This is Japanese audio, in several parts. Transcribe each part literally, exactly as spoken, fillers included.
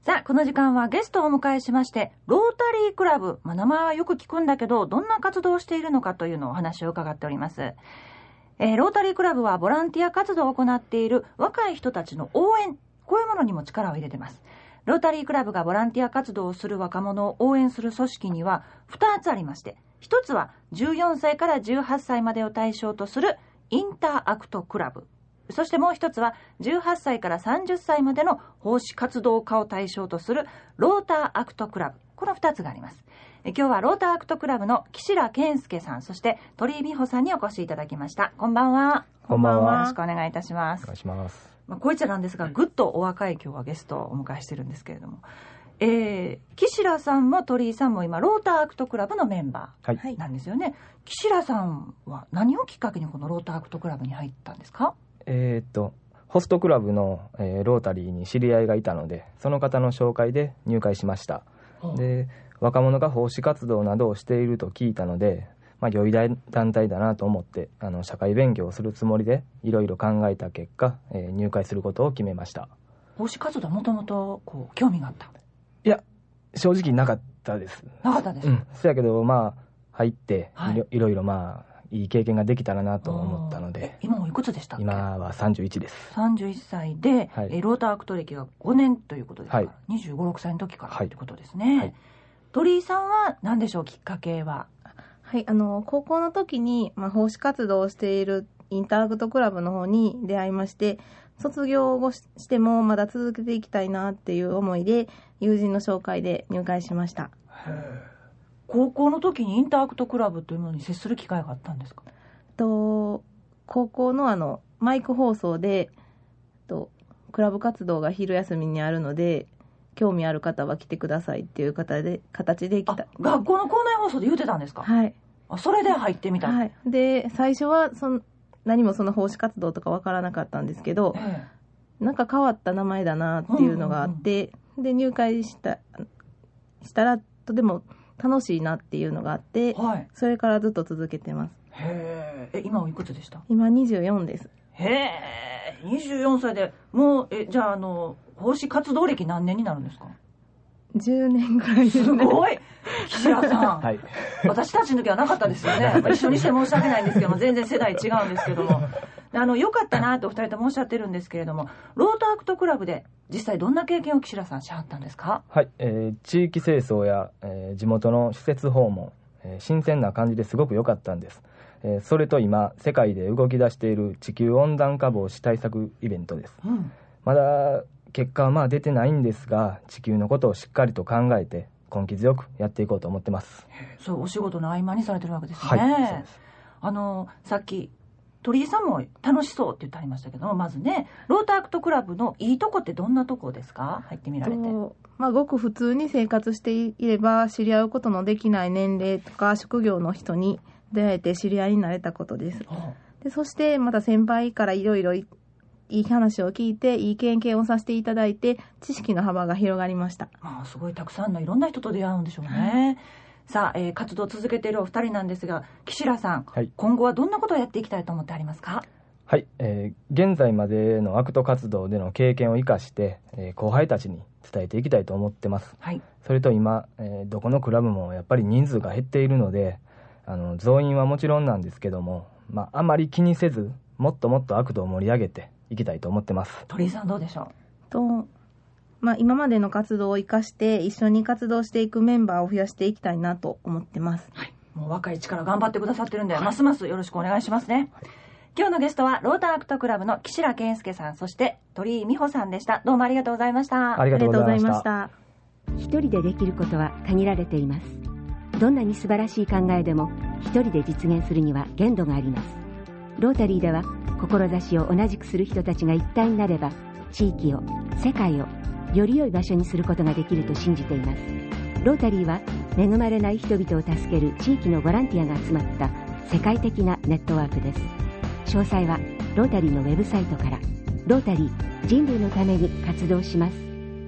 さあ、この時間はゲストをお迎えしまして、ロータリークラブ、まあ、名前はよく聞くんだけど、どんな活動をしているのかというのをお話を伺っております。えー、ロータリークラブはボランティア活動を行っている若い人たちの応援、こういうものにも力を入れてます。ロータリークラブがボランティア活動をする若者を応援する組織にはふたつありまして、ひとつはじゅうよんさいからじゅうはっさいまでを対象とするインターアクトクラブ。そしてもう一つはじゅうはっさいからさんじゅっさいまでの奉仕活動家を対象とするローターアクトクラブ。このふたつがあります。え今日はローターアクトクラブの岸良健介さん、そして鳥居美穂さんにお越しいただきました。こんばんは。 こんばんは。 よろしくお願いいたします。 お願いします。 まあ、こいつらなんですが、ぐっとお若い今日はゲストをお迎えしてるんですけれども、えー、岸良さんも鳥居さんも今ローターアクトクラブのメンバーなんですよね。はい、岸良さんは何をきっかけにこのローターアクトクラブに入ったんですか？ えー、っとホストクラブの、えー、ロータリーに知り合いがいたので、その方の紹介で入会しました。で、若者が奉仕活動などをしていると聞いたので、まあ、良い団体だなと思ってあの社会勉強をするつもりでいろいろ考えた結果、えー、入会することを決めました。 奉仕活動はもともと興味があった？ いや、正直なかったです。 なかったです。 うん、そやけどまあ入って、はい、いろいろいろまあいい経験ができたらなと思ったので。 今おいくつでしたっけ？ 今はさんじゅういちです。 さんじゅういっさいで、はい、えローターアクト歴がごねんということですから、はい、にじゅうご、ろくさいの時からということですね。はい、鳥居さんは何でしょう、きっかけは？ はい、あの高校の時に、まあ、奉仕活動をしているインターアクトクラブの方に出会いまして、卒業後してもまだ続けていきたいなっていう思いで友人の紹介で入会しました。 へー。高校の時にインターアクトクラブというものに接する機会があったんですか？ と高校のあのマイク放送でとクラブ活動が昼休みにあるので、興味ある方は来てくださいっていう形で形で来た。 学校の校内放送で言ってたんですか？ はい。 あ、それで入ってみた。 はい。で、最初はその何もその奉仕活動とかわからなかったんですけど、ええ、なんか変わった名前だなっていうのがあって、うんうんうん、で入会したしたらとても楽しいなっていうのがあって、はい、それからずっと続けてます。 へえ。今おいくつでした？ 今にじゅうよんです。 へえ。にじゅうよんさいでもうえじゃああの奉仕活動歴何年になるんですか？ じゅうねんぐらいですね。 すごい。岸良さん、 はい、 私たちの時はなかったですよね。一緒にして申し訳ないんですけども、全然世代違うんですけども、あの良かったなとお二人ともおっしゃってるんですけれども、ローターアクトクラブで実際どんな経験を岸良さんしはったんですか？ はい、えー、地域清掃や、えー、地元の施設訪問、えー、新鮮な感じですごく良かったんです。えー、それと今世界で動き出している地球温暖化防止対策イベントです。うん、まだ結果はまあ出てないんですが、地球のことをしっかりと考えて根気強くやっていこうと思ってます。 そうお仕事の合間にされてるわけですね。はい、そうです。あのさっき鳥居さんも楽しそうって言ってありましたけども、まずねローターアクトクラブのいいとこってどんなとこですか？入ってみられて。 まあ、ごく普通に生活していれば知り合うことのできない年齢とか職業の人に出会えて知り合いになれたことです。でそしてまた先輩からいろいろいい話を聞いていい経験をさせていただいて知識の幅が広がりました。 まあ、すごいたくさんのいろんな人と出会うんでしょうね。さあ、えー、活動を続けているお二人なんですが、岸良さん、はい、今後はどんなことをやっていきたいと思ってありますか？ はい、えー、現在までのアクト活動での経験を生かして、えー、後輩たちに伝えていきたいと思ってます。はい、それと今、えー、どこのクラブもやっぱり人数が減っているので、あの増員はもちろんなんですけども、まあ、あまり気にせずもっともっとアクトを盛り上げていきたいと思ってます。 鳥居さんどうでしょう？ と、まあ、今までの活動を生かして一緒に活動していくメンバーを増やしていきたいなと思ってます。 はい、もう若い力頑張ってくださってるんで、はい、ますますよろしくお願いしますね。はい、今日のゲストはローターアクトクラブの岸良健介さん、そして鳥居美穂さんでした。どうもありがとうございました。 ありがとうございました。 一人でできることは限られています。どんなに素晴らしい考えでも一人で実現するには限度があります。ロータリーでは志を同じくする人たちが一体になれば、地域を、世界をより良い場所にすることができると信じています。ロータリーは恵まれない人々を助ける地域のボランティアが集まった世界的なネットワークです。詳細はロータリーのウェブサイトから。ロータリー、人類のために活動します。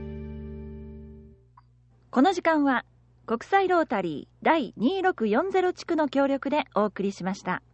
この時間は国際ロータリー第にーろくよんゼロ地区の協力でお送りしました。